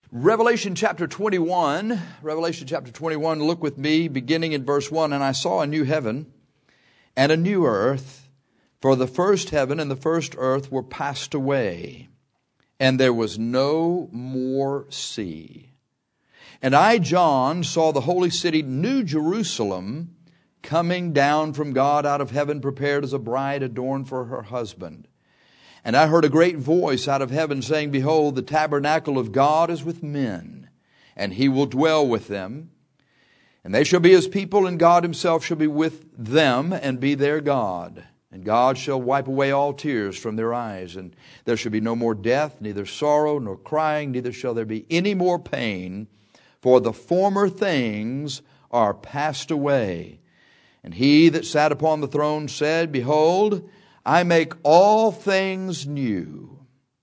Revelation chapter 21, look with me, beginning in verse 1. And I saw a new heaven and a new earth, for the first heaven and the first earth were passed away, and there was no more sea. And I, John, saw the holy city, New Jerusalem, coming down from God out of heaven, prepared as a bride adorned for her husband. And I heard a great voice out of heaven saying, Behold, the tabernacle of God is with men, and He will dwell with them. And they shall be His people, and God Himself shall be with them and be their God. And God shall wipe away all tears from their eyes, and there shall be no more death, neither sorrow nor crying, neither shall there be any more pain, for the former things are passed away. And He that sat upon the throne said, Behold, I make all things new.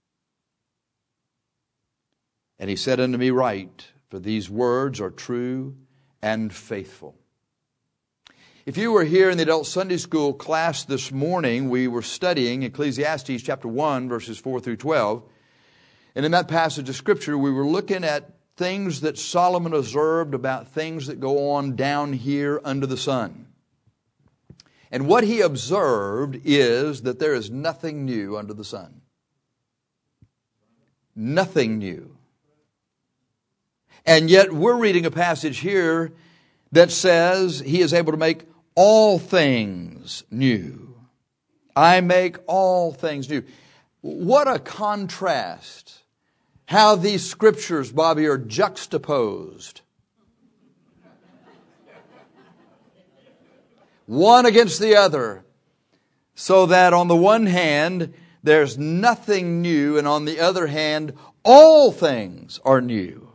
And He said unto me, Write, for these words are true and faithful. If you were here in the adult Sunday school class this morning, we were studying Ecclesiastes chapter 1, verses 4 through 12. And in that passage of Scripture, we were looking at things that Solomon observed about things that go on down here under the sun. And what he observed is that there is nothing new under the sun. Nothing new. And yet we're reading a passage here that says He is able to make all things new. I make all things new. What a contrast. How these scriptures, Bobby, are juxtaposed. One against the other. So that on the one hand, there's nothing new, and on the other hand, all things are new.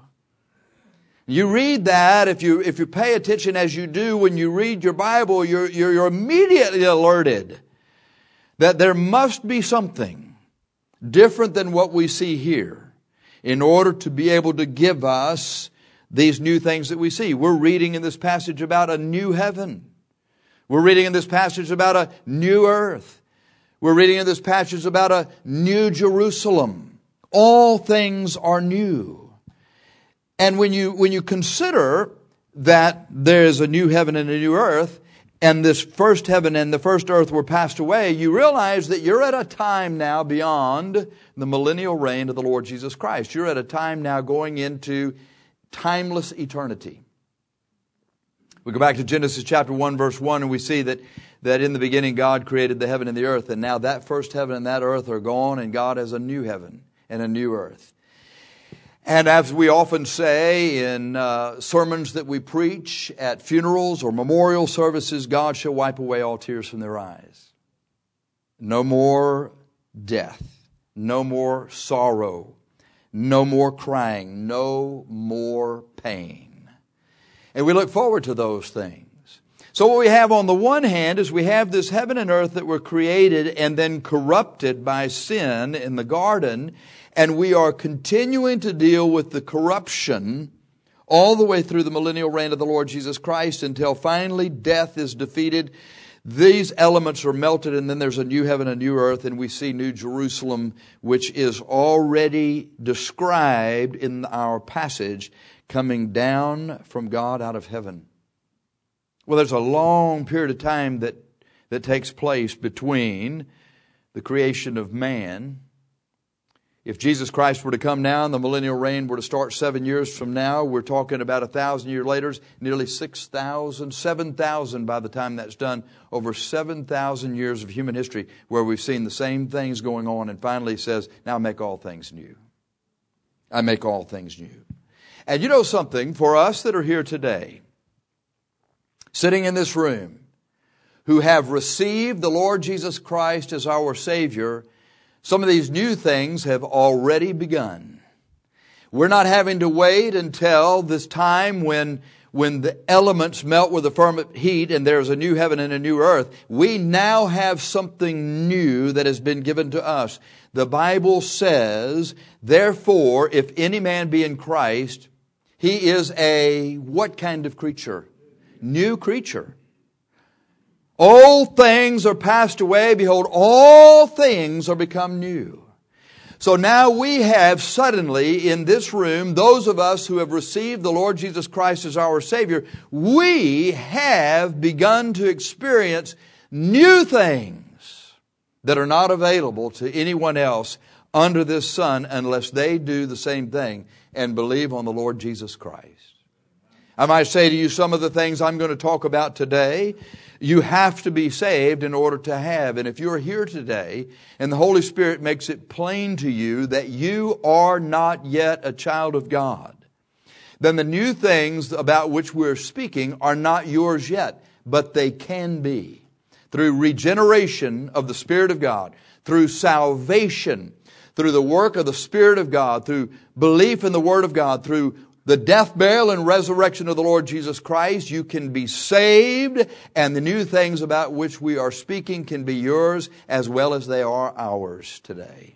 You read that, if you pay attention as you do when you read your Bible, you're immediately alerted that there must be something different than what we see here in order to be able to give us these new things that we see. We're reading in this passage about a new heaven. We're reading in this passage about a new earth. We're reading in this passage about a new Jerusalem. All things are new. And when you consider that there's a new heaven and a new earth, and this first heaven and the first earth were passed away, you realize that you're at a time now beyond the millennial reign of the Lord Jesus Christ. You're at a time now going into timeless eternity. We go back to Genesis chapter 1, verse 1, and we see that in the beginning God created the heaven and the earth, and now that first heaven and that earth are gone, and God has a new heaven and a new earth. And as we often say in sermons that we preach at funerals or memorial services, God shall wipe away all tears from their eyes. No more death, no more sorrow, no more crying, no more pain. And we look forward to those things. So what we have on the one hand is we have this heaven and earth that were created and then corrupted by sin in the garden. And we are continuing to deal with the corruption all the way through the millennial reign of the Lord Jesus Christ until finally death is defeated. These elements are melted, and then there's a new heaven, a new earth, and we see New Jerusalem, which is already described in our passage, coming down from God out of heaven. Well, there's a long period of time that takes place between the creation of man. If Jesus Christ were to come now and the millennial reign were to start 7 years from now, we're talking about 1,000 years later, nearly 6,000, 7,000 by the time that's done, over 7,000 years of human history where we've seen the same things going on, and finally He says, now I make all things new. I make all things new. And you know something, for us that are here today, sitting in this room, who have received the Lord Jesus Christ as our Savior, some of these new things have already begun. We're not having to wait until this time when the elements melt with a fervent heat and there's a new heaven and a new earth. We now have something new that has been given to us. The Bible says, therefore, if any man be in Christ, he is a what kind of creature? New creature. Old things are passed away. Behold, all things are become new. So now we have suddenly in this room, those of us who have received the Lord Jesus Christ as our Savior, we have begun to experience new things that are not available to anyone else under this sun unless they do the same thing and believe on the Lord Jesus Christ. I might say to you some of the things I'm going to talk about today, you have to be saved in order to have. And if you're here today and the Holy Spirit makes it plain to you that you are not yet a child of God, then the new things about which we're speaking are not yours yet, but they can be. Through regeneration of the Spirit of God, through salvation, through the work of the Spirit of God, through belief in the Word of God, through the death, burial, and resurrection of the Lord Jesus Christ, you can be saved, and the new things about which we are speaking can be yours as well as they are ours today.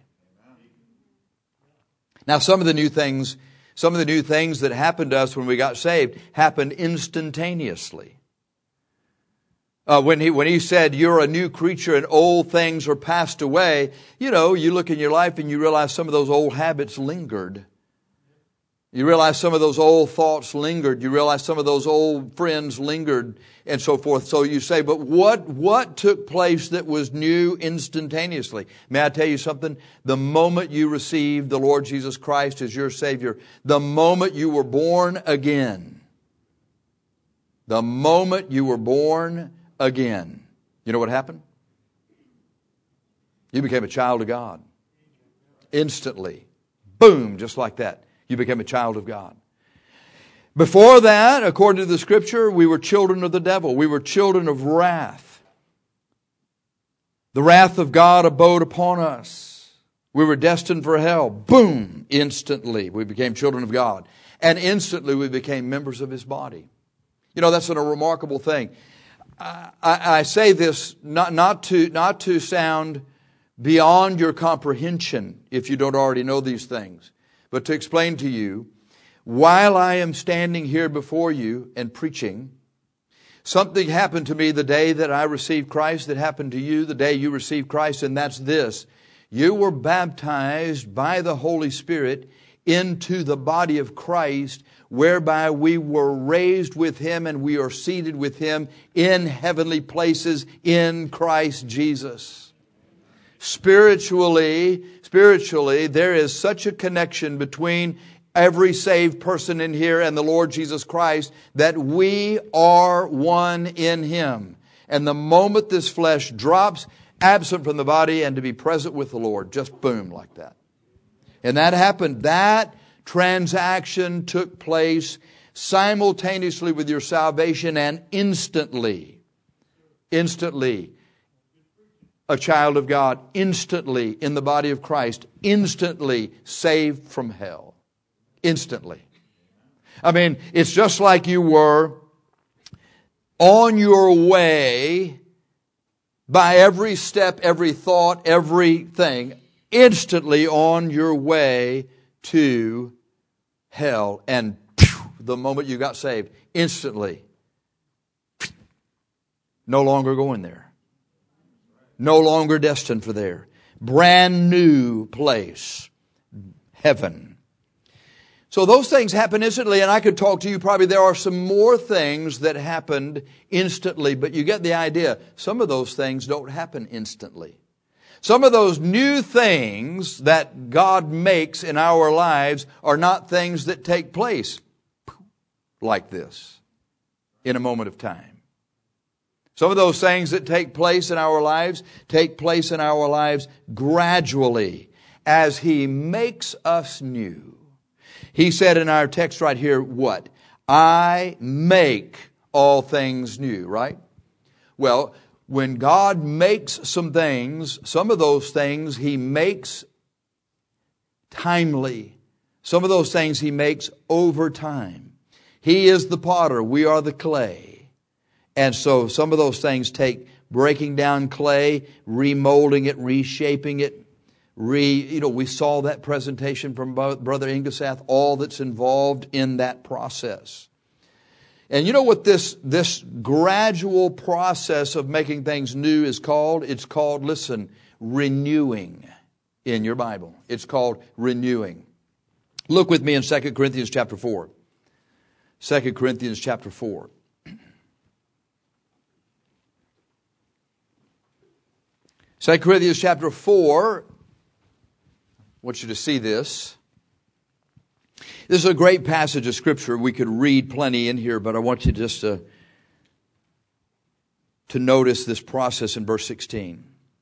Now, some of the new things that happened to us when we got saved happened instantaneously. When he said, you're a new creature and old things are passed away, you look in your life and you realize some of those old habits lingered. You realize some of those old thoughts lingered. You realize some of those old friends lingered and so forth. So you say, but what took place that was new instantaneously? May I tell you something? The moment you received the Lord Jesus Christ as your Savior, the moment you were born again, you know what happened? You became a child of God. Instantly. Boom, just like that. You became a child of God. Before that, according to the Scripture, we were children of the devil. We were children of wrath. The wrath of God abode upon us. We were destined for hell. Boom, instantly we became children of God. And instantly we became members of His body. That's a remarkable thing. I say this not to sound beyond your comprehension if you don't already know these things, but to explain to you, while I am standing here before you and preaching, something happened to me the day that I received Christ that happened to you the day you received Christ, and that's this. You were baptized by the Holy Spirit into the body of Christ, whereby we were raised with Him and we are seated with Him in heavenly places in Christ Jesus. Spiritually, there is such a connection between every saved person in here and the Lord Jesus Christ that we are one in Him. And the moment this flesh drops, absent from the body and to be present with the Lord, just boom, like that. And that happened. That transaction took place simultaneously with your salvation, and instantly, a child of God, instantly in the body of Christ, instantly saved from hell. Instantly. I mean, it's just like you were on your way by every step, every thought, everything, instantly on your way to hell. And the moment you got saved, instantly, no longer going there. No longer destined for there. Brand new place. Heaven. So those things happen instantly, and I could talk to you probably there are some more things that happened instantly, but you get the idea. Some of those things don't happen instantly. Some of those new things that God makes in our lives are not things that take place like this in a moment of time. Some of those things that take place in our lives gradually as He makes us new. He said in our text right here, what? I make all things new, right? Well, when God makes some things, some of those things He makes timely. Some of those things He makes over time. He is the potter, we are the clay. And so some of those things take breaking down clay, remolding it, reshaping it. We saw that presentation from Brother Ingesath, all that's involved in that process. And you know what this gradual process of making things new is called? It's called, listen, renewing. in your Bible. It's called renewing. Look with me in 2 Corinthians chapter 4. 2 Corinthians chapter 4. 2 Corinthians chapter 4. I want you to see this. This is a great passage of Scripture. We could read plenty in here, but I want you just to notice this process in verse 16.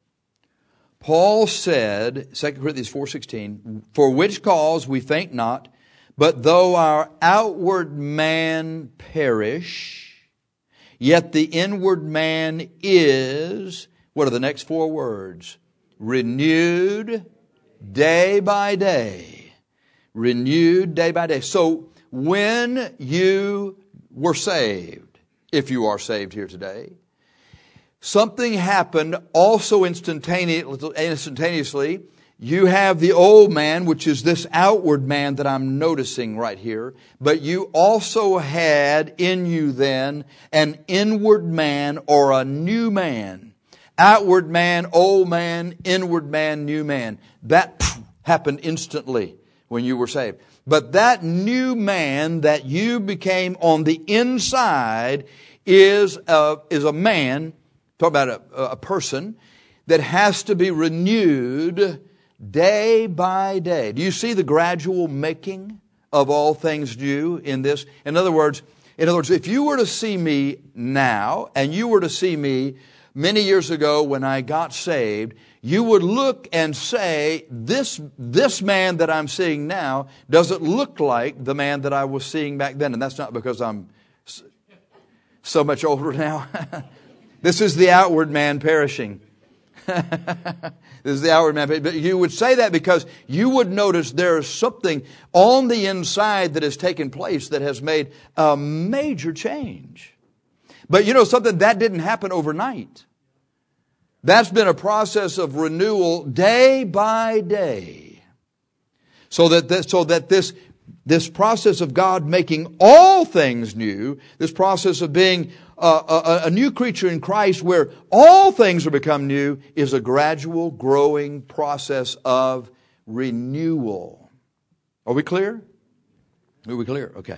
Paul said, 2 Corinthians 4:16, "For which cause we faint not, but though our outward man perish, yet the inward man is," what are the next four words? "Renewed day by day." Renewed day by day. So when you were saved, if you are saved here today, something happened also instantaneously. You have the old man, which is this outward man that I'm noticing right here. But you also had in you then an inward man or a new man. Outward man, old man, inward man, new man. That happened instantly when you were saved. But that new man that you became on the inside is a man. Talk about a person that has to be renewed day by day. Do you see the gradual making of all things new in this? In other words, if you were to see me now and you were to see me many years ago when I got saved, you would look and say, this man that I'm seeing now doesn't look like the man that I was seeing back then. And that's not because I'm so much older now. This is the outward man perishing. This is the outward man. But you would say that because you would notice there's something on the inside that has taken place that has made a major change. But you know something, that didn't happen overnight. That's been a process of renewal day by day. So that this process of God making all things new, this process of being a new creature in Christ where all things are become new, is a gradual growing process of renewal. Are we clear? Are we clear? Okay.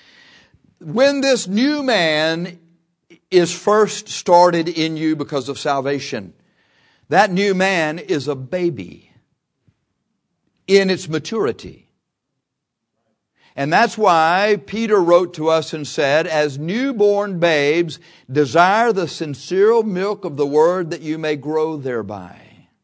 When this new man is first started in you because of salvation, that new man is a baby in its maturity. And that's why Peter wrote to us and said, "As newborn babes, desire the sincere milk of the word that you may grow thereby."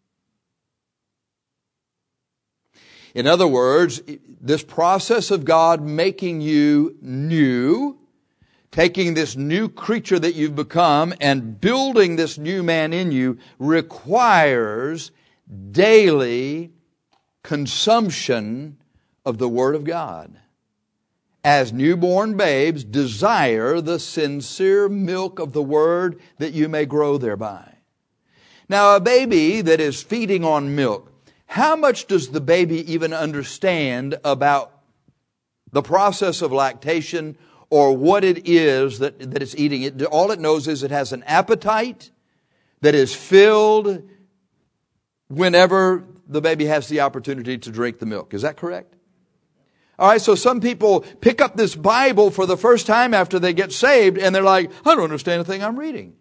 In other words, this process of God making you new, taking this new creature that you've become and building this new man in you, requires daily consumption of the Word of God. As newborn babes, desire the sincere milk of the Word that you may grow thereby. Now, a baby that is feeding on milk, how much does the baby even understand about the process of lactation or what it is that it's eating? All it knows is it has an appetite that is filled whenever the baby has the opportunity to drink the milk. Is that correct? All right, so some people pick up this Bible for the first time after they get saved, and they're like, "I don't understand a thing I'm reading."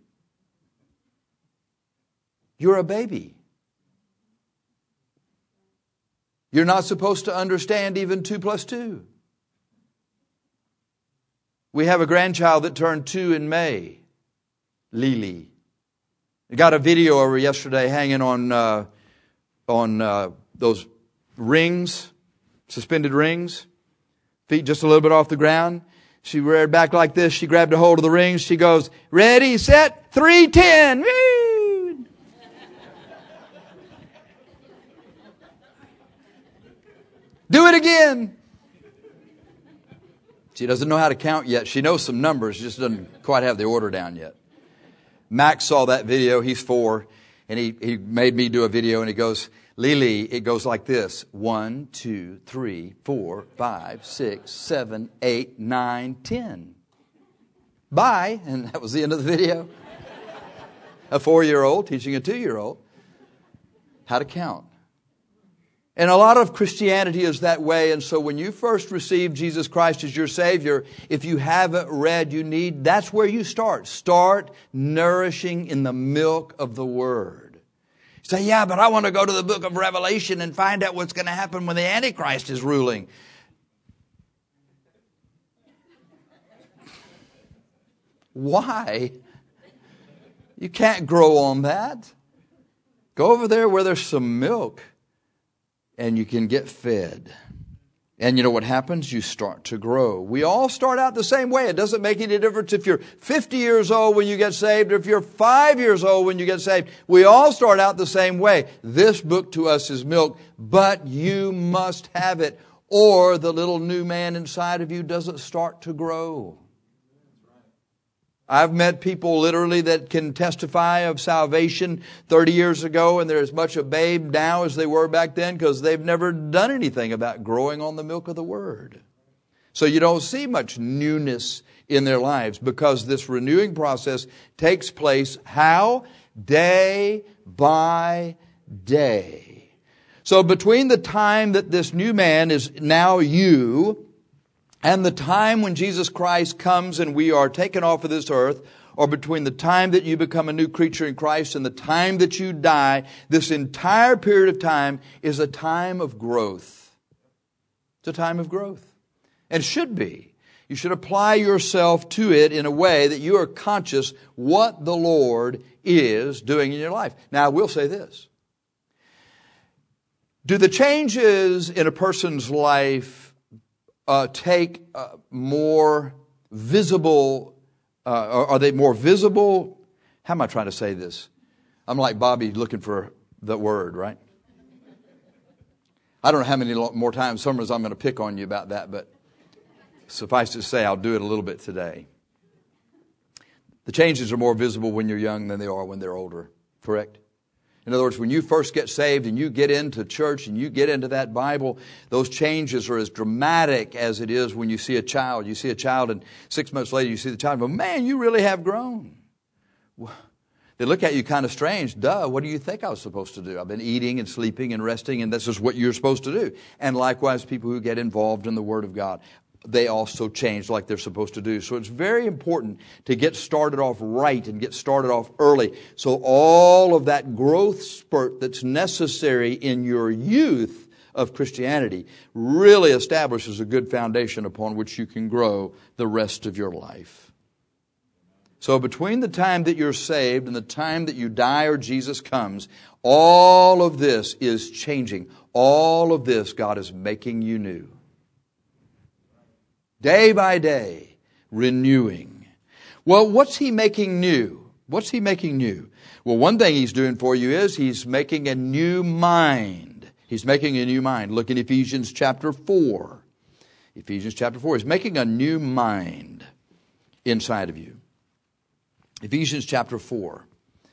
You're a baby. You're not supposed to understand even 2 plus 2. We have a grandchild that turned 2 in May, Lily. I got a video of her yesterday hanging on those rings. Suspended rings, feet just a little bit off the ground. She reared back like this. She grabbed a hold of the rings. She goes, "Ready, set, 3-10. Woo! Do it again. She doesn't know how to count yet. She knows some numbers, just doesn't quite have the order down yet. Max saw that video. He's 4, and he made me do a video, and he goes, "Lily, it goes like this. 1, 2, 3, 4, 5, 6, 7, 8, 9, 10. Bye." And that was the end of the video. A 4-year-old teaching a 2-year-old how to count. And a lot of Christianity is that way. And so when you first receive Jesus Christ as your Savior, if you haven't read, that's where you start. Start nourishing in the milk of the Word. You say, yeah, but I want to go to the book of Revelation and find out what's going to happen when the Antichrist is ruling. Why? You can't grow on that. Go over there where there's some milk and you can get fed. And you know what happens? You start to grow. We all start out the same way. It doesn't make any difference if you're 50 years old when you get saved or if you're 5 years old when you get saved. We all start out the same way. This book to us is milk, but you must have it or the little new man inside of you doesn't start to grow. I've met people literally that can testify of salvation 30 years ago and they're as much a babe now as they were back then because they've never done anything about growing on the milk of the Word. So you don't see much newness in their lives because this renewing process takes place how? Day by day. So between the time that this new man is now you and the time when Jesus Christ comes and we are taken off of this earth, or between the time that you become a new creature in Christ and the time that you die, this entire period of time is a time of growth. It's a time of growth. And it should be. You should apply yourself to it in a way that you are conscious what the Lord is doing in your life. Now, I will say this. Do the changes in a person's life take more visible, are they more visible? How am I trying to say this? I'm like Bobby looking for the word, right? I don't know how many more times, summers I'm going to pick on you about that, but suffice to say, I'll do it a little bit today. The changes are more visible when you're young than they are when they're older, correct? In other words, when you first get saved and you get into church and you get into that Bible, those changes are as dramatic as it is when you see a child. You see a child and 6 months later you see the child and go, man, you really have grown. They look at you kind of strange. Duh, what do you think I was supposed to do? I've been eating and sleeping and resting and this is what you're supposed to do. And likewise, people who get involved in the Word of God, they also change like they're supposed to do. So it's very important to get started off right and get started off early. So all of that growth spurt that's necessary in your youth of Christianity really establishes a good foundation upon which you can grow the rest of your life. So between the time that you're saved and the time that you die or Jesus comes, all of this is changing. All of this, God is making you new. Day by day, renewing. Well, what's He making new? What's He making new? Well, one thing He's doing for you is He's making a new mind. He's making a new mind. Look in Ephesians chapter 4. Ephesians chapter 4. He's making a new mind inside of you. Ephesians chapter 4.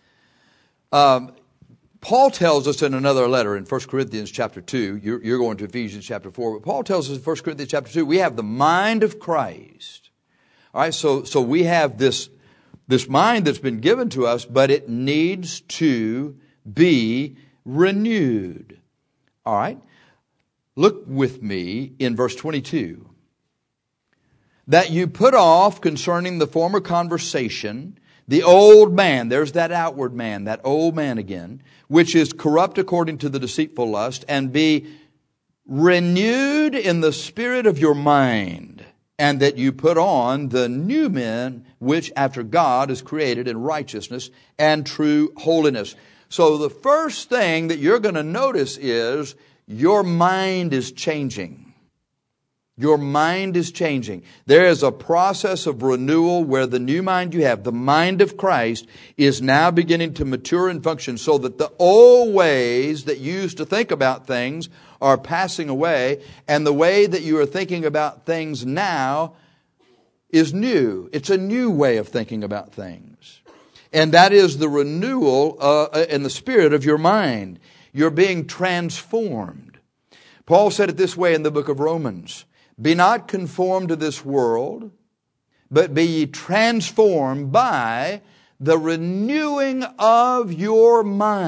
Paul tells us in another letter in 1 Corinthians chapter 2, you're going to Ephesians chapter 4, but Paul tells us in 1 Corinthians chapter 2, we have the mind of Christ. All right, so we have this mind that's been given to us, but it needs to be renewed. All right, look with me in verse 22. That you put off concerning the former conversation, the old man, there's that outward man, that old man again, which is corrupt according to the deceitful lust, and be renewed in the spirit of your mind, and that you put on the new man, which after God is created in righteousness and true holiness. So the first thing that you're going to notice is your mind is changing. Your mind is changing. There is a process of renewal where the new mind you have, the mind of Christ, is now beginning to mature and function so that the old ways that you used to think about things are passing away, and the way that you are thinking about things now is new. It's a new way of thinking about things. And that is the renewal in the spirit of your mind. You're being transformed. Paul said it this way in the book of Romans. Be not conformed to this world, but be ye transformed by the renewing of your mind.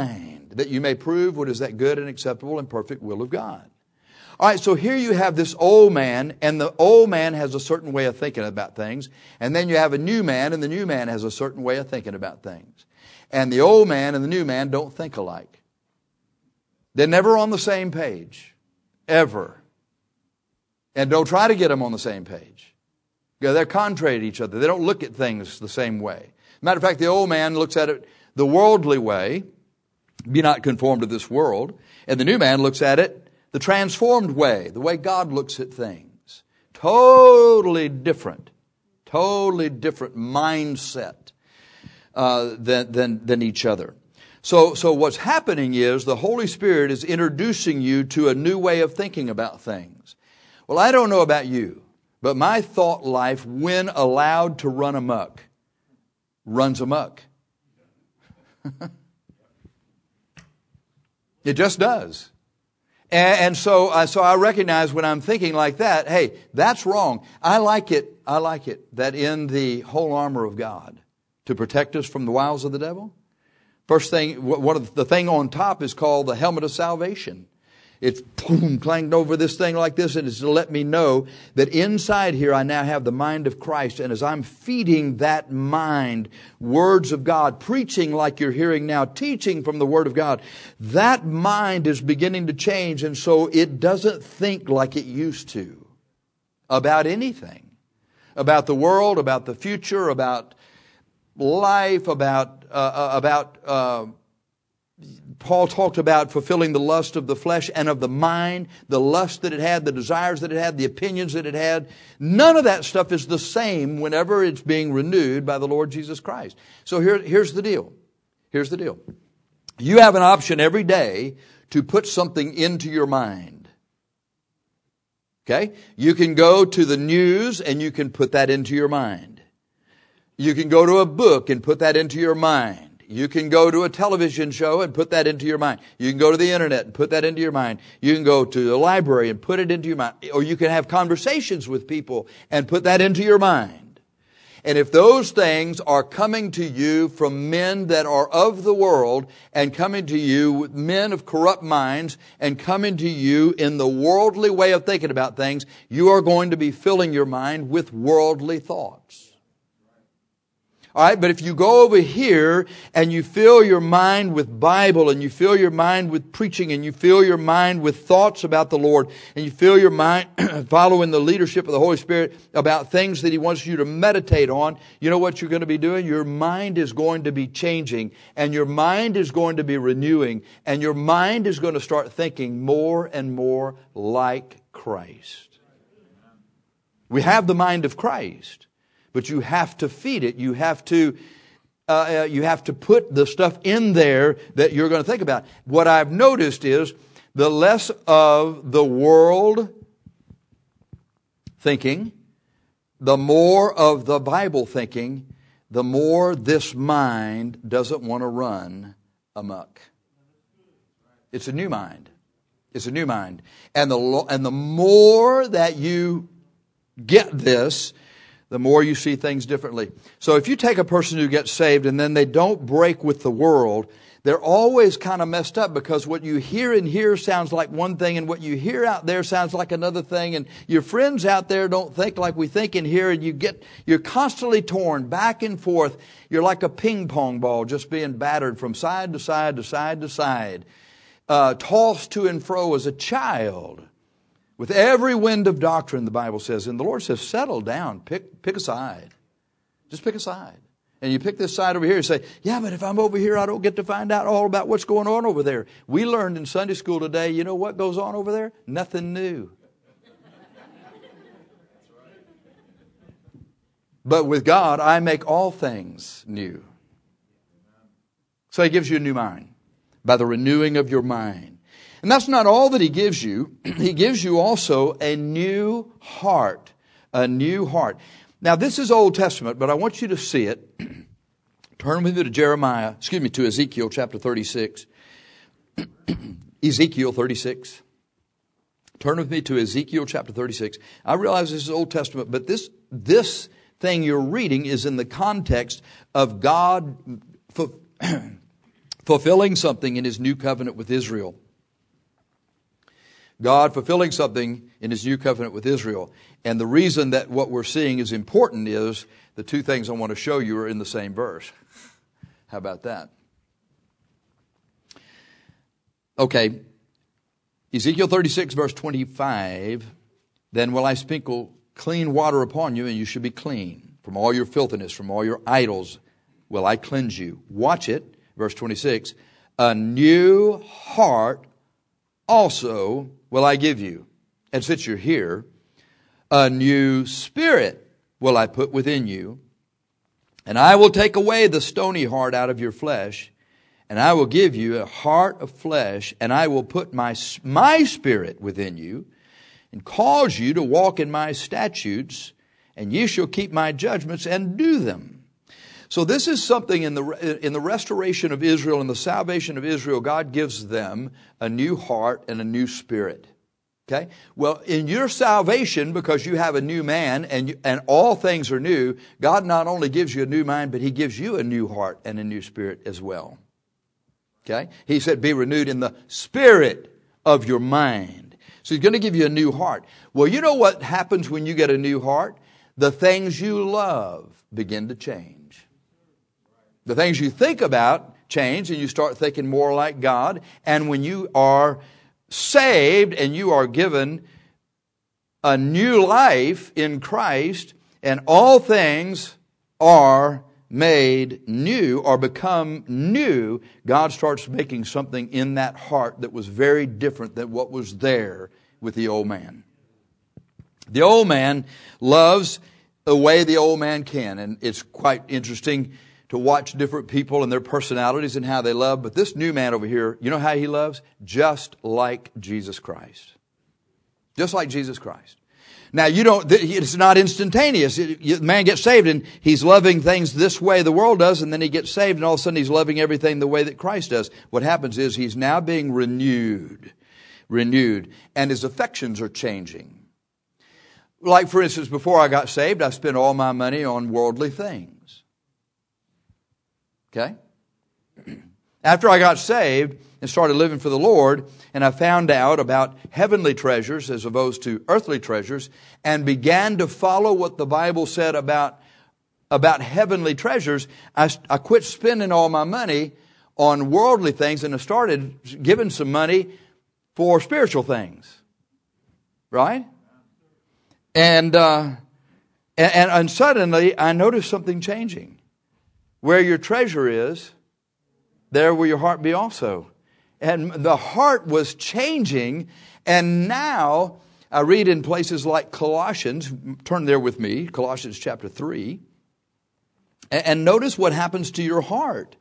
that you may prove what is that good and acceptable and perfect will of God. All right, so here you have this old man, and the old man has a certain way of thinking about things. And then you have a new man, and the new man has a certain way of thinking about things. And the old man and the new man don't think alike. They're never on the same page. Ever. And don't try to get them on the same page. Yeah, they're contrary to each other. They don't look at things the same way. Matter of fact, the old man looks at it the worldly way. Be not conformed to this world. And the new man looks at it the transformed way, the way God looks at things. Totally different mindset than each other. So what's happening is the Holy Spirit is introducing you to a new way of thinking about things. Well, I don't know about you, but my thought life, when allowed to run amok, runs amok. It just does. And so I recognize when I'm thinking like that, hey, that's wrong. I like it that in the whole armor of God to protect us from the wiles of the devil. First thing, one of the thing on top is called the helmet of salvation. It's boom, clanged over this thing like this, and it's to let me know that inside here I now have the mind of Christ. And as I'm feeding that mind words of God, preaching like you're hearing now, teaching from the Word of God, that mind is beginning to change. And so it doesn't think like it used to about anything. About the world, about the future, about life, about Paul talked about fulfilling the lust of the flesh and of the mind, the lust that it had, the desires that it had, the opinions that it had. None of that stuff is the same whenever it's being renewed by the Lord Jesus Christ. So here's the deal. Here's the deal. You have an option every day to put something into your mind. Okay? You can go to the news and you can put that into your mind. You can go to a book and put that into your mind. You can go to a television show and put that into your mind. You can go to the internet and put that into your mind. You can go to the library and put it into your mind. Or you can have conversations with people and put that into your mind. And if those things are coming to you from men that are of the world and coming to you with men of corrupt minds and coming to you in the worldly way of thinking about things, you are going to be filling your mind with worldly thoughts. All right, but if you go over here and you fill your mind with Bible and you fill your mind with preaching and you fill your mind with thoughts about the Lord and you fill your mind following the leadership of the Holy Spirit about things that He wants you to meditate on, you know what you're going to be doing? Your mind is going to be changing and your mind is going to be renewing and your mind is going to start thinking more and more like Christ. We have the mind of Christ. But you have to feed it. You have to put the stuff in there that you're going to think about. What I've noticed is the less of the world thinking, the more of the Bible thinking, the more this mind doesn't want to run amok. It's a new mind. It's a new mind. And the more that you get this, the more you see things differently. So if you take a person who gets saved and then they don't break with the world, they're always kind of messed up because what you hear in here sounds like one thing and what you hear out there sounds like another thing. And your friends out there don't think like we think in here, and you're constantly torn back and forth. You're like a ping pong ball just being battered from side to side to side to side, tossed to and fro as a child. With every wind of doctrine, the Bible says. And the Lord says, settle down. Pick a side. Just pick a side. And you pick this side over here and say, yeah, but if I'm over here, I don't get to find out all about what's going on over there. We learned in Sunday school today, you know what goes on over there? Nothing new. But with God, I make all things new. So He gives you a new mind by the renewing of your mind. And that's not all that He gives you. He gives you also a new heart. A new heart. Now, this is Old Testament, but I want you to see it. Turn with me to Ezekiel chapter 36. Ezekiel 36. Turn with me to Ezekiel chapter 36. I realize this is Old Testament, but this thing you're reading is in the context of God fulfilling fulfilling something in His new covenant with Israel. God fulfilling something in His new covenant with Israel. And the reason that what we're seeing is important is the two things I want to show you are in the same verse. How about that? Okay. Ezekiel 36 verse 25. Then will I sprinkle clean water upon you, and you shall be clean. From all your filthiness, from all your idols will I cleanse you. Watch it. Verse 26. A new heart also will I give you. And since you're here, a new spirit will I put within you. And I will take away the stony heart out of your flesh. And I will give you a heart of flesh. And I will put my spirit within you. And cause you to walk in my statutes. And ye shall keep my judgments and do them. So this is something in the restoration of Israel and the salvation of Israel. God gives them a new heart and a new spirit. Okay? Well, in your salvation, because you have a new man and all things are new, God not only gives you a new mind, but He gives you a new heart and a new spirit as well. Okay? He said, be renewed in the spirit of your mind. So He's going to give you a new heart. Well, you know what happens when you get a new heart? The things you love begin to change. The things you think about change, and you start thinking more like God. And when you are saved and you are given a new life in Christ, and all things are made new or become new, God starts making something in that heart that was very different than what was there with the old man. The old man loves the way the old man can, and it's quite interesting to watch different people and their personalities and how they love. But this new man over here, you know how he loves? Just like Jesus Christ. Just like Jesus Christ. Now, it's not instantaneous. The man gets saved and he's loving things this way the world does, and then he gets saved and all of a sudden he's loving everything the way that Christ does. What happens is he's now being renewed, and his affections are changing. Like, for instance, before I got saved, I spent all my money on worldly things. Okay? After I got saved and started living for the Lord, and I found out about heavenly treasures as opposed to earthly treasures, and began to follow what the Bible said about heavenly treasures, I quit spending all my money on worldly things, and I started giving some money for spiritual things. Right? And suddenly I noticed something changing. Where your treasure is, there will your heart be also. And the heart was changing. And now I read in places like Colossians, turn there with me, Colossians chapter 3. And notice what happens to your heart.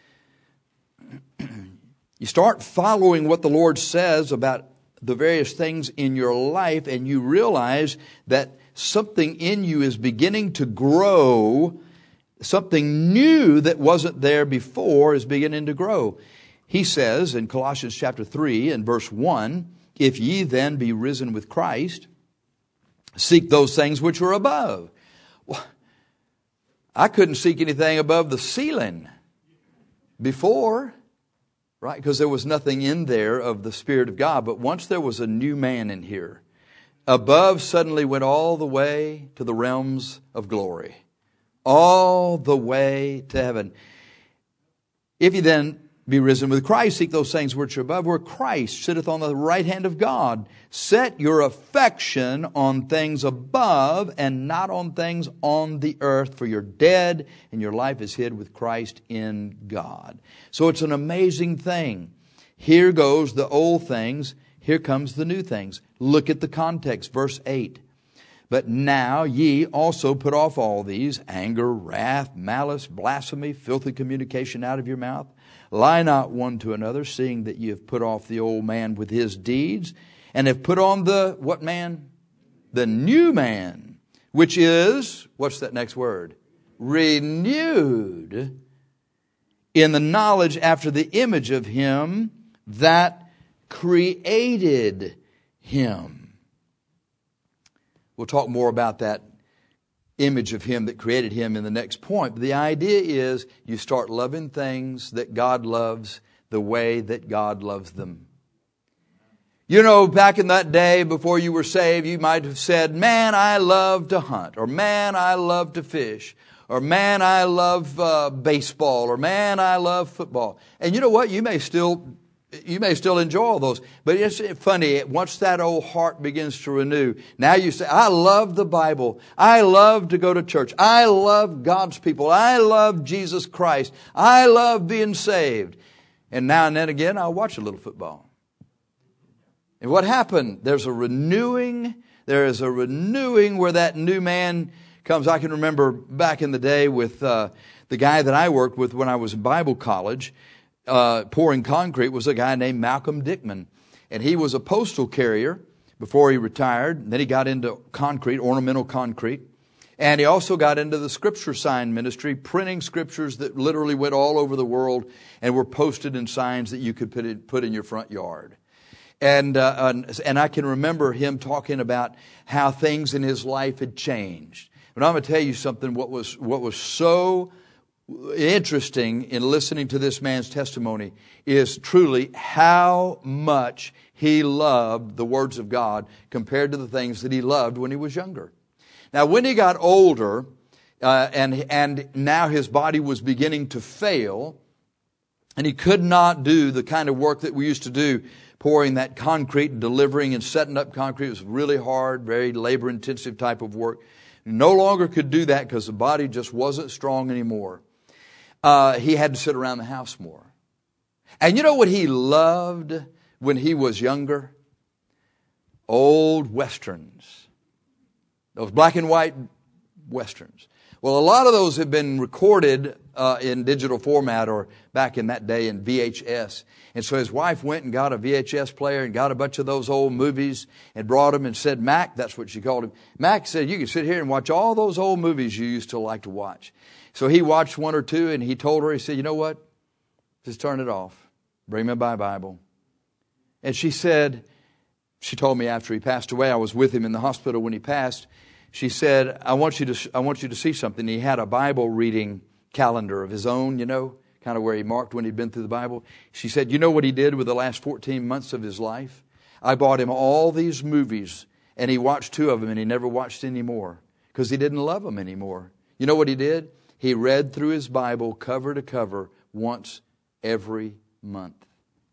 You start following what the Lord says about the various things in your life, and you realize that something in you is beginning to grow. Something new that wasn't there before is beginning to grow. He says in Colossians chapter 3 and verse 1, if ye then be risen with Christ, seek those things which are above. Well, I couldn't seek anything above the ceiling before, right? Because there was nothing in there of the Spirit of God. But once there was a new man in here, above suddenly went all the way to the realms of glory. All the way to heaven. If you then be risen with Christ, seek those things which are above, where Christ sitteth on the right hand of God. Set your affection on things above and not on things on the earth, for you're dead and your life is hid with Christ in God. So it's an amazing thing. Here goes the old things. Here comes the new things. Look at the context, verse 8. But now ye also put off all these, anger, wrath, malice, blasphemy, filthy communication out of your mouth. Lie not one to another, seeing that ye have put off the old man with his deeds, and have put on the, what man? The new man, which is, what's that next word? Renewed in the knowledge after the image of him that created him. We'll talk more about that image of Him that created him in the next point. But the idea is you start loving things that God loves the way that God loves them. You know, back in that day before you were saved, you might have said, man, I love to hunt, or man, I love to fish, or man, I love baseball, or man, I love football. And you know what? You may still enjoy all those. But it's funny, once that old heart begins to renew, now you say, I love the Bible. I love to go to church. I love God's people. I love Jesus Christ. I love being saved. And now and then again, I'll watch a little football. And what happened? There's a renewing. There is a renewing where that new man comes. I can remember back in the day with the guy that I worked with when I was in Bible college, pouring concrete, was a guy named Malcolm Dickman. And he was a postal carrier before he retired. And then he got into concrete, ornamental concrete. And he also got into the scripture sign ministry, printing scriptures that literally went all over the world and were posted in signs that you could put in your front yard. And I can remember him talking about how things in his life had changed. But I'm going to tell you something. What was so interesting in listening to this man's testimony is truly how much he loved the words of God compared to the things that he loved when he was younger. Now, when he got older, and now his body was beginning to fail, and he could not do the kind of work that we used to do, pouring that concrete and delivering and setting up concrete. It was really hard, very labor-intensive type of work. No longer could do that because the body just wasn't strong anymore. He had to sit around the house more. And you know what he loved when he was younger? Old Westerns. Those black and white Westerns. Well, a lot of those have been recorded in digital format, or back in that day in VHS. And so his wife went and got a VHS player and got a bunch of those old movies and brought them and said, Mac, that's what she called him. Mac said, you can sit here and watch all those old movies you used to like to watch. So he watched one or two, and he told her, he said, you know what? Just turn it off. Bring me my Bible. And she said, she told me after he passed away, I was with him in the hospital when he passed. She said, I want you to see something. He had a Bible reading calendar of his own, you know, kind of where he marked when he'd been through the Bible. She said, you know what he did with the last 14 months of his life? I bought him all these movies, and he watched 2 of them, and he never watched any more because he didn't love them anymore. You know what he did? He read through his Bible cover to cover once every month.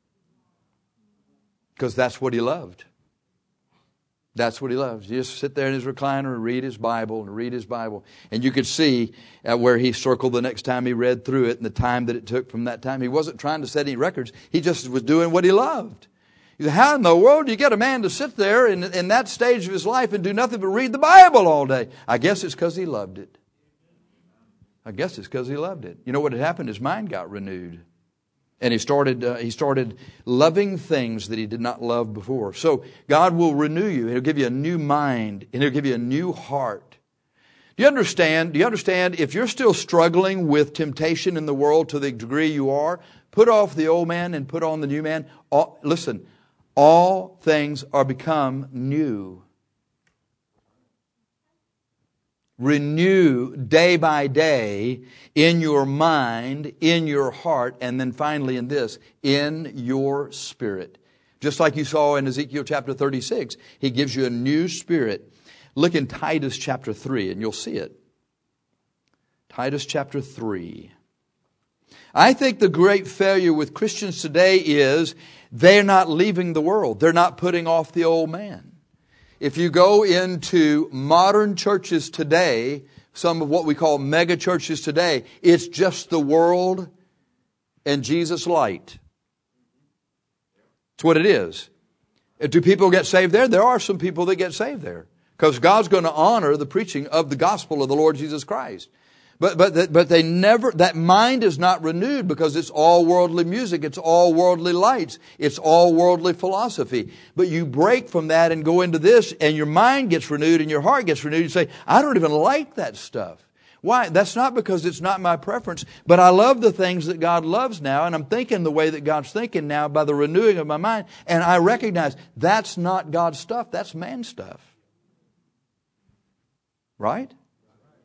Because that's what he loved. That's what he loves. He just sit there in his recliner and read his Bible and read his Bible. And you could see where he circled the next time he read through it and the time that it took from that time. He wasn't trying to set any records. He just was doing what he loved. You say, how in the world do you get a man to sit there in that stage of his life and do nothing but read the Bible all day? I guess it's because he loved it. I guess it's because he loved it. You know what had happened? His mind got renewed. And he started loving things that he did not love before. So God will renew you. He'll give you a new mind, and He'll give you a new heart. Do you understand? If you're still struggling with temptation in the world to the degree you are, put off the old man and put on the new man. Listen, all things are become new. Renew day by day in your mind, in your heart, and then finally in this, in your spirit. Just like you saw in Ezekiel chapter 36, He gives you a new spirit. Look in Titus chapter 3 and you'll see it. Titus chapter 3. I think the great failure with Christians today is they're not leaving the world. They're not putting off the old man. If you go into modern churches today, some of what we call mega churches today, it's just the world and Jesus light. That's what it is. Do people get saved there? There are some people that get saved there. Because God's going to honor the preaching of the gospel of the Lord Jesus Christ. But they never, that mind is not renewed because it's all worldly music, it's all worldly lights, it's all worldly philosophy. But you break from that and go into this, and your mind gets renewed and your heart gets renewed. You say, I don't even like that stuff. Why? That's not because it's not my preference, but I love the things that God loves now, and I'm thinking the way that God's thinking now by the renewing of my mind, and I recognize that's not God's stuff, that's man's stuff. Right?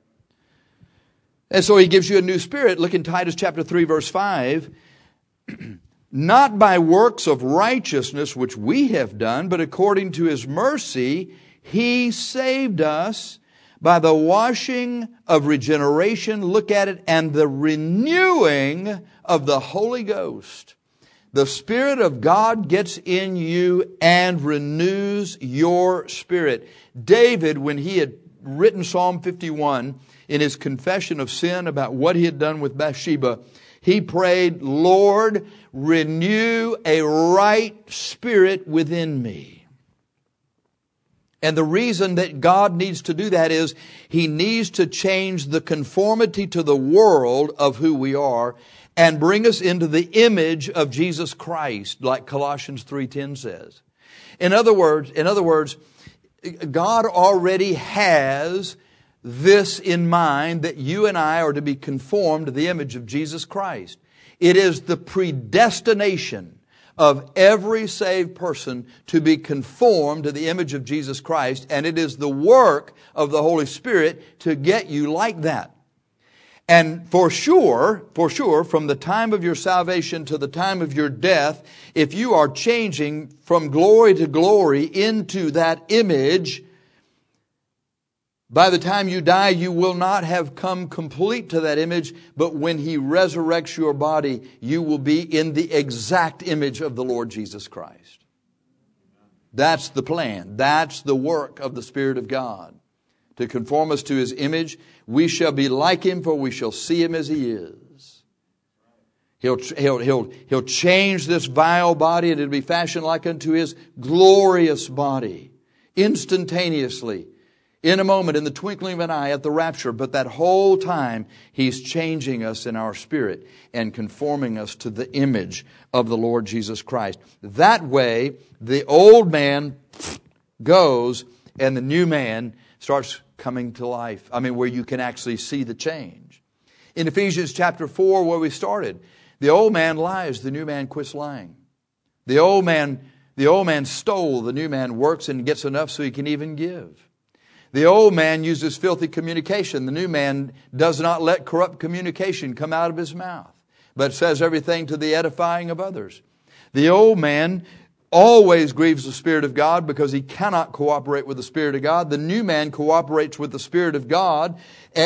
And so He gives you a new spirit. Look in Titus chapter 3, verse 5. Not by works of righteousness which we have done, but according to His mercy, He saved us by the washing of regeneration, look at it, and the renewing of the Holy Ghost. The Spirit of God gets in you and renews your spirit. David, when he had written Psalm 51 in his confession of sin about what he had done with Bathsheba, he prayed, Lord, renew a right spirit within me. And the reason that God needs to do that is He needs to change the conformity to the world of who we are and bring us into the image of Jesus Christ, like Colossians 3:10 says. In other words, God already has this in mind, that you and I are to be conformed to the image of Jesus Christ. It is the predestination of every saved person to be conformed to the image of Jesus Christ, and it is the work of the Holy Spirit to get you like that. And for sure, from the time of your salvation to the time of your death, if you are changing from glory to glory into that image, by the time you die, you will not have come complete to that image, but when He resurrects your body, you will be in the exact image of the Lord Jesus Christ. That's the plan. That's the work of the Spirit of God. To conform us to His image, we shall be like Him, for we shall see Him as He is. He'll change this vile body, and it'll be fashioned like unto His glorious body, instantaneously. In a moment, in the twinkling of an eye, at the rapture. But that whole time, He's changing us in our spirit and conforming us to the image of the Lord Jesus Christ. That way, the old man goes and the new man starts coming to life. Where you can actually see the change. In Ephesians chapter 4, where we started, the old man lies, the new man quits lying. The old man stole, the new man works and gets enough so he can even give. The old man uses filthy communication. The new man does not let corrupt communication come out of his mouth, but says everything to the edifying of others. The old man always grieves the Spirit of God because he cannot cooperate with the Spirit of God. The new man cooperates with the Spirit of God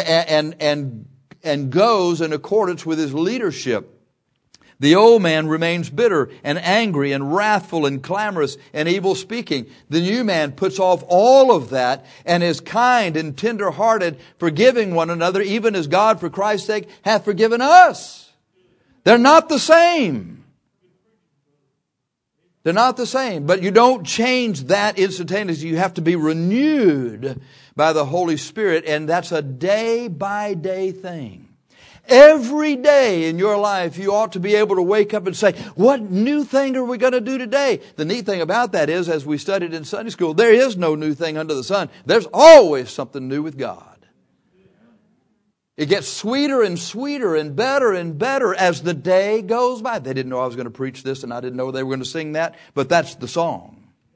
and goes in accordance with His leadership. The old man remains bitter and angry and wrathful and clamorous and evil speaking. The new man puts off all of that and is kind and tender-hearted, forgiving one another, even as God for Christ's sake hath forgiven us. They're not the same. They're not the same. But you don't change that instantaneously. You have to be renewed by the Holy Spirit, and that's a day-by-day thing. Every day in your life, you ought to be able to wake up and say, what new thing are we going to do today? The neat thing about that is, as we studied in Sunday school, there is no new thing under the sun. There's always something new with God. It gets sweeter and sweeter and better as the day goes by. They didn't know I was going to preach this, and I didn't know they were going to sing that, but that's the song.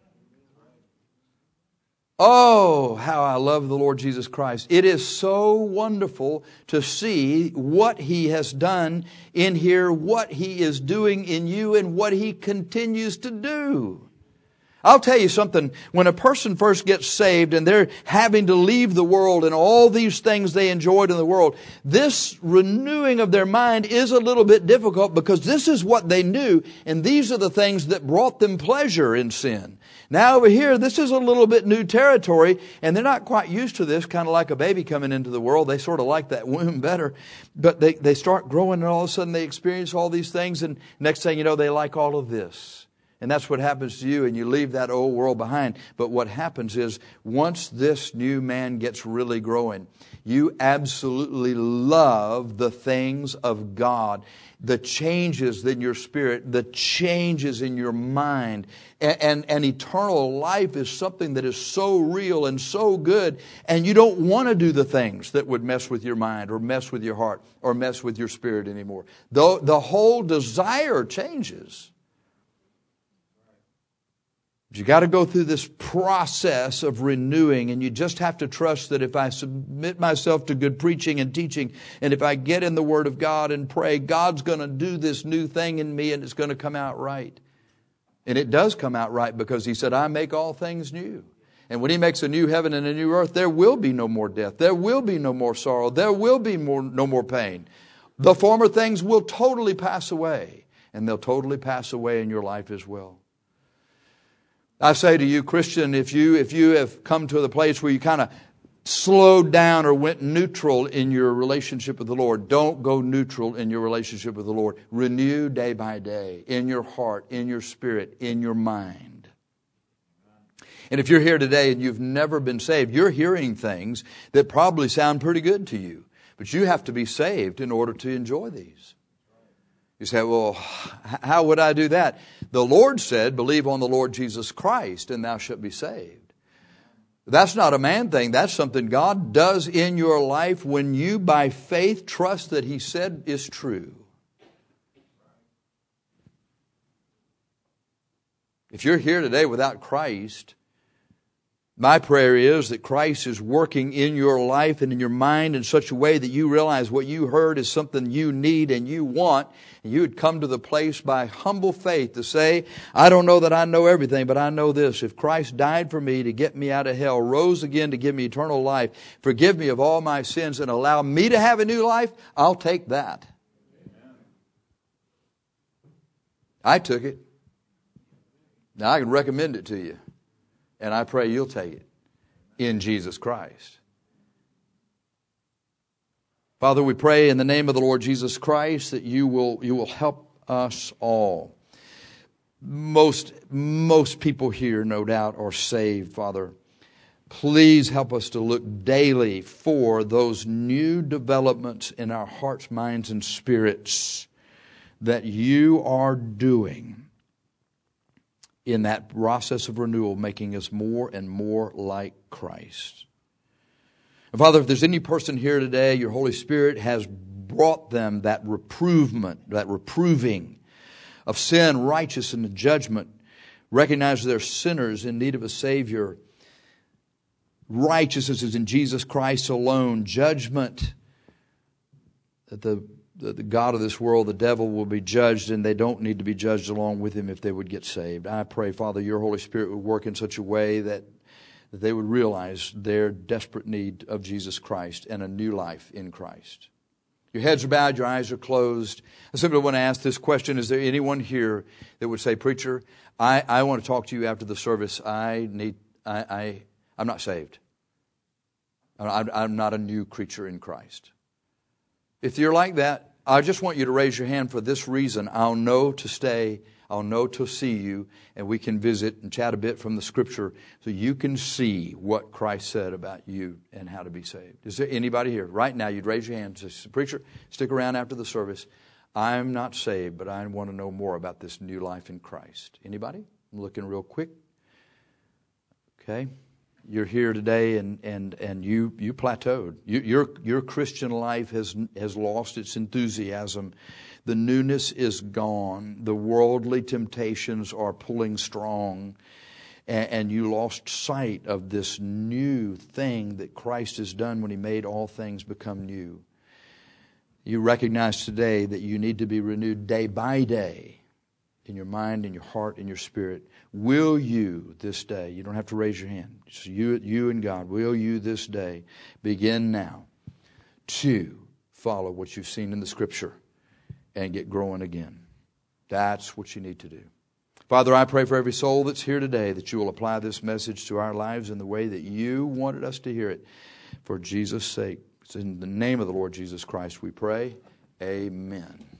Oh, how I love the Lord Jesus Christ. It is so wonderful to see what He has done in here, what He is doing in you, and what He continues to do. I'll tell you something. When a person first gets saved and they're having to leave the world and all these things they enjoyed in the world, this renewing of their mind is a little bit difficult because this is what they knew, and these are the things that brought them pleasure in sin. Now over here, this is a little bit new territory, and they're not quite used to this, kind of like a baby coming into the world. They sort of like that womb better, but they start growing, and all of a sudden they experience all these things, and next thing you know, they like all of this. And that's what happens to you, and you leave that old world behind. But what happens is, once this new man gets really growing, you absolutely love the things of God. The changes in your spirit, the changes in your mind. And eternal life is something that is so real and so good, and you don't want to do the things that would mess with your mind or mess with your heart or mess with your spirit anymore. The whole desire changes. But you got to go through this process of renewing, and you just have to trust that if I submit myself to good preaching and teaching, and if I get in the Word of God and pray, God's going to do this new thing in me and it's going to come out right. And it does come out right because He said, I make all things new. And when He makes a new heaven and a new earth, there will be no more death. There will be no more sorrow. There will be no more pain. The former things will totally pass away, and they'll totally pass away in your life as well. I say to you, Christian, if you have come to the place where you kind of slowed down or went neutral in your relationship with the Lord, don't go neutral in your relationship with the Lord. Renew day by day in your heart, in your spirit, in your mind. And if you're here today and you've never been saved, you're hearing things that probably sound pretty good to you. But you have to be saved in order to enjoy these. You say, well, how would I do that? The Lord said, believe on the Lord Jesus Christ and thou shalt be saved. That's not a man thing. That's something God does in your life when you by faith trust that He said is true. If you're here today without Christ, my prayer is that Christ is working in your life and in your mind in such a way that you realize what you heard is something you need and you want. And you would come to the place by humble faith to say, I don't know that I know everything, but I know this. If Christ died for me to get me out of hell, rose again to give me eternal life, forgive me of all my sins and allow me to have a new life, I'll take that. Amen. I took it. Now I can recommend it to you. And I pray you'll take it in Jesus Christ. Father, we pray in the name of the Lord Jesus Christ that you will help us all. Most people here, no doubt, are saved, Father. Please help us to look daily for those new developments in our hearts, minds, and spirits that you are doing in that process of renewal, making us more and more like Christ. And Father, if there's any person here today, your Holy Spirit has brought them that reproving of sin, righteousness, and judgment, recognize they're sinners in need of a Savior. Righteousness is in Jesus Christ alone. Judgment, that the God of this world, the devil, will be judged, and they don't need to be judged along with him if they would get saved. I pray, Father, your Holy Spirit would work in such a way that they would realize their desperate need of Jesus Christ and a new life in Christ. Your heads are bowed, your eyes are closed. I simply want to ask this question. Is there anyone here that would say, Preacher, I want to talk to you after the service. I'm not saved. I'm not a new creature in Christ. If you're like that, I just want you to raise your hand for this reason. I'll know to stay. I'll know to see you, and we can visit and chat a bit from the Scripture so you can see what Christ said about you and how to be saved. Is there anybody here? Right now, you'd raise your hand and say, Preacher, stick around after the service. I'm not saved, but I want to know more about this new life in Christ. Anybody? I'm looking real quick. Okay. You're here today and you plateaued. Your Christian life has lost its enthusiasm. The newness is gone. The worldly temptations are pulling strong. And you lost sight of this new thing that Christ has done when He made all things become new. You recognize today that you need to be renewed day by day in your mind, in your heart, in your spirit. Will you this day, you don't have to raise your hand, just you and God, will you this day begin now to follow what you've seen in the Scripture and get growing again? That's what you need to do. Father, I pray for every soul that's here today that you will apply this message to our lives in the way that you wanted us to hear it. For Jesus' sake, it's in the name of the Lord Jesus Christ we pray. Amen.